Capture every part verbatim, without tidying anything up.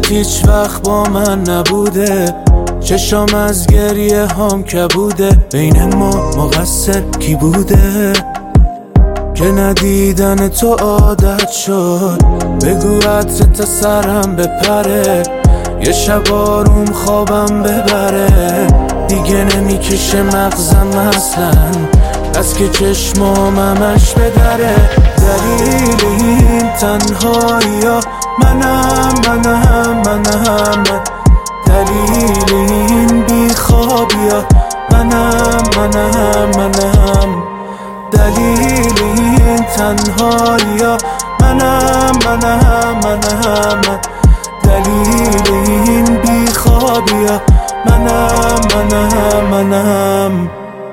هیچ وقت با من نبوده، چشام از گریه هم کبوده. بین ما مقصر کی بوده که ندیدن تو عادت شد؟ بگو عطر تا سرم بپره، یه شب آروم خوابم ببره. دیگه نمیکشه مغزم اصلا، بس که چشمام همش بدره. دلیل این تنهایی ها منم منم منم من، دلیل این بیخوابی ها منم منم منم، دلیل این تنهایی ها منم منم منم من، دلیل این بیخوابی ها منم منم منم.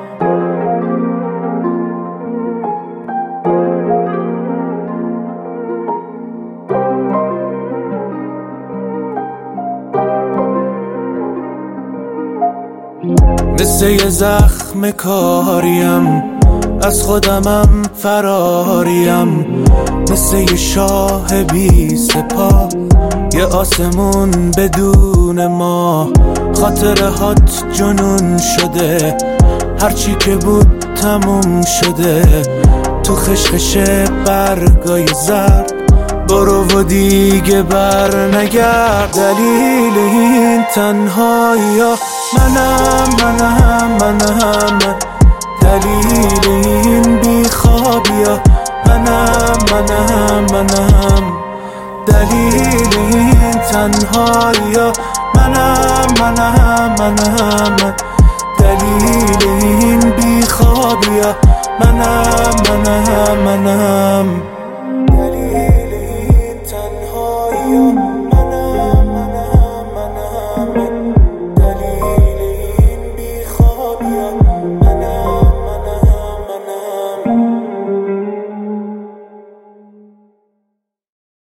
مثل یه زخم کاریم، از خودمم فراریم. مثل یه شاه بی سپاه، یه آسمون بدون ما. خاطره هات جنون شده، هرچی که بود تموم شده. تو خشخش برگای زرد، برو و دیگه بر نگرد. دلیل این تنهایی ها منم منم منم من، دلیل این بیخوابی ها منم منم منم، دلیل این تنهایی ها منم منم منم من، دلیل این بیخوابی ها منم منم منم.